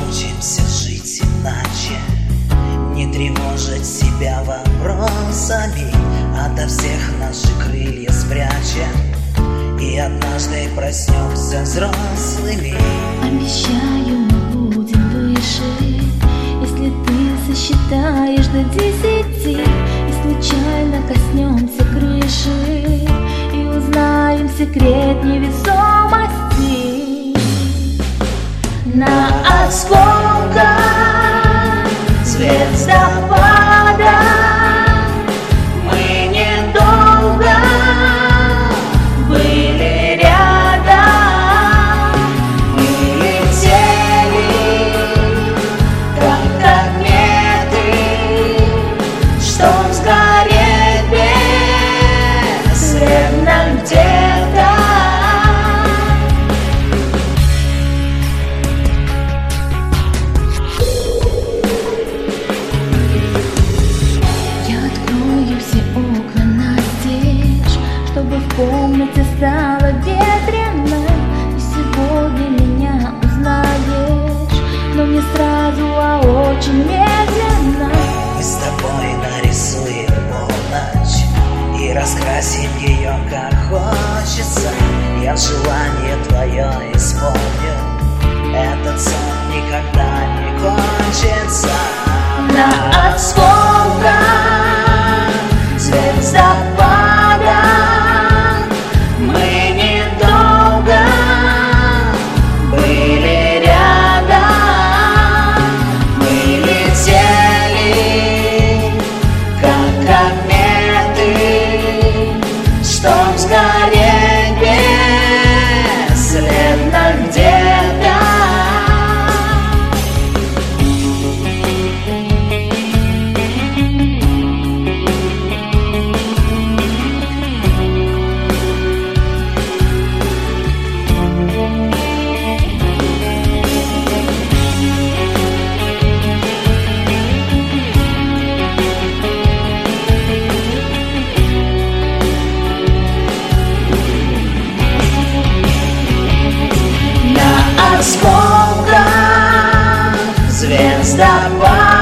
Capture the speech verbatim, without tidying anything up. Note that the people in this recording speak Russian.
Научимся жить иначе, не тревожить себя вопросами, ото всех наши крылья спрячем, и однажды проснемся взрослыми. Обещаю, мы будем выше, если ты сосчитаешь до десяти, и случайно коснемся крыши, и узнаем секрет невесомости. На осколках звездопада мы недолго были рядом. Мы летели, как кометы, чтоб сгореть бесследно где-то. Чтобы в комнате стало ветрено, и сегодня меня узнаешь, но не сразу, а очень медленно. Мы с тобой нарисуем полночь и раскрасим ее как хочется. Я желание твое исполню, этот сон никогда не кончится. На осколках звездопада мы недолго были рядом. Мы летели, как кометы, чтоб сгореть бесследно где-то. Осколках звездопада